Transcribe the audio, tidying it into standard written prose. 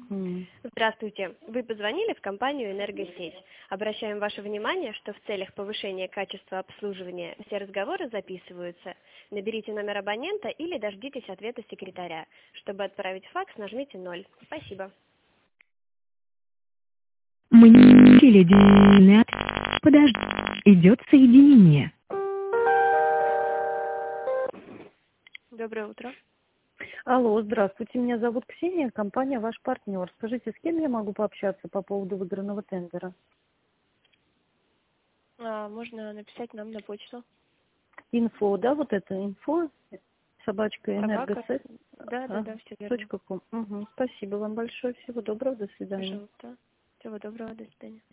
М. Здравствуйте. Вы позвонили в компанию «Энергосеть». Обращаем ваше внимание, что в целях повышения качества обслуживания все разговоры записываются. Наберите номер абонента или дождитесь ответа секретаря. Чтобы отправить факс, нажмите 0. Спасибо. Подожди. Идет соединение. Доброе утро. Алло, здравствуйте, меня зовут Ксения, компания «Ваш партнер». Скажите, с кем я могу пообщаться по поводу выигранного тендера? Можно написать нам на почту. Инфо, да, вот это инфо, собачка энергосет. Да, все верно. .com. Угу. Спасибо вам большое, всего доброго, до свидания. Пожалуйста. Всего доброго, до свидания.